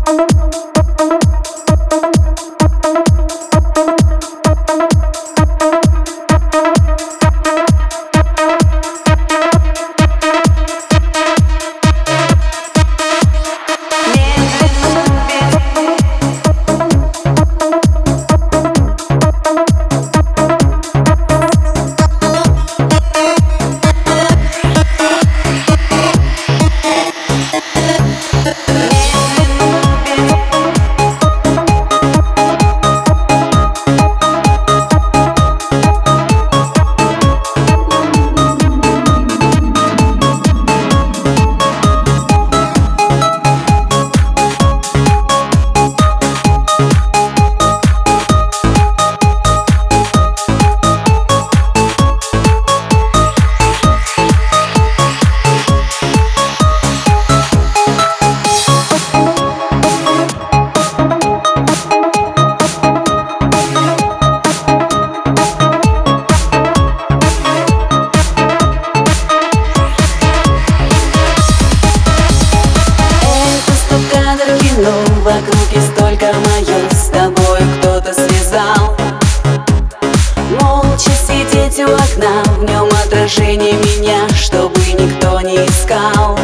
Вокруг есть только мое, с тобой кто-то связал. Молча сидеть у окна, в нем отражение меня, чтобы никто не искал.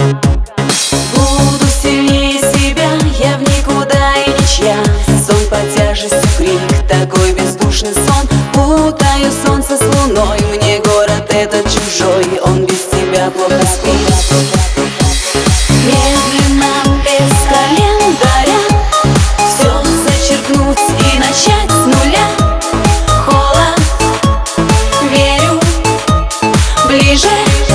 Буду сильнее себя, я в никуда и ничья. Сон под тяжестью, крик, такой бездушный сон. Путаю солнце с луной, мне город этот чужой, он без тебя плохо спит. Медленно, без календаря, все зачеркнуть и начать с нуля. Холод, верю, ближе.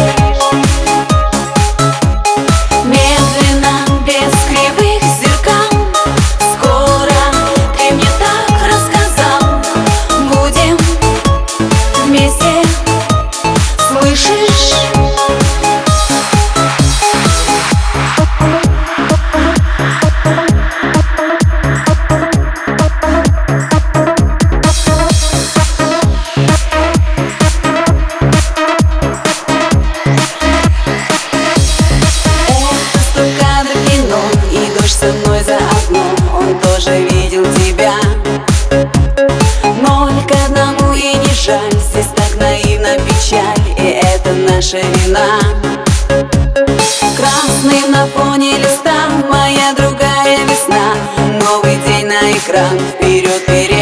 Медленно, без кривых зеркал, скоро ты мне так рассказал. Будем вместе, слышишь? Со мной за окном, он тоже видел тебя. 0:1 и не жаль, здесь так наивна печаль, и это наша вина. Красный на фоне листа, моя другая весна. Новый день на экран, вперед, вперед.